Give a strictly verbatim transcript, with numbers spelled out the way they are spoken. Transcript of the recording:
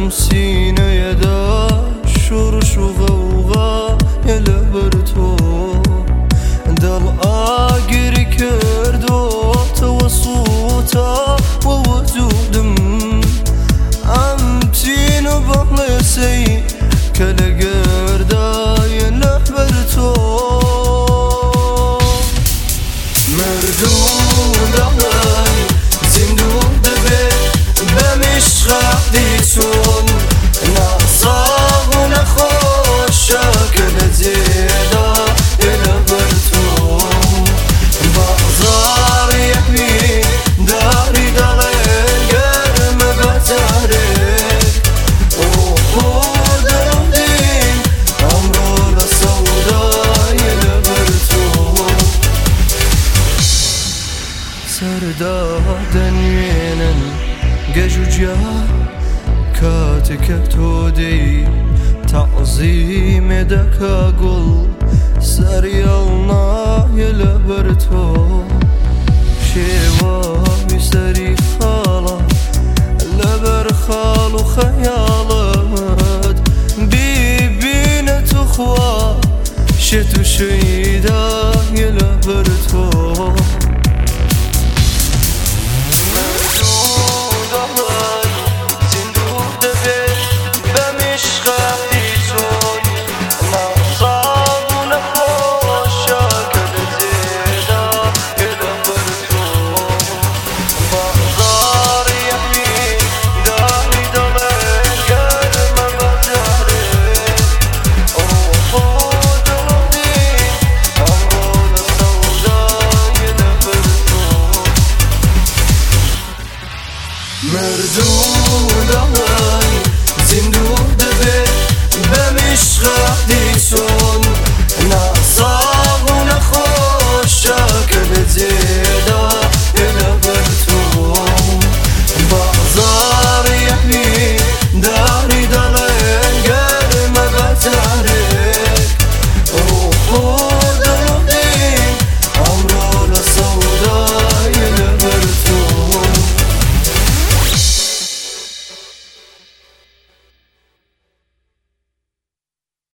لم سینه دا شورش و غوغا لبر تو دل آگری کرد و توسوتا و وجودم امتین و بغلسی کل گردای لبر تو مردون دلای زندون دبه بمشغل دیتون نصاب و نخوشا کل زیدا لبر تو بازار یحبی داری دلین گرم بتارک و خود رمدین امرو لسودای لبر تو سردادن وینن گجوجیا کاتک تو دی تعظیم دکا گل سریالنا لبر تو شیوامی سری خالا لبر خالو خیالت بیبین تو خوا شتو شیدا لبر تو مردون دلای زندون دبه بمشغل دیتون نصاب و نخوشا کل زیر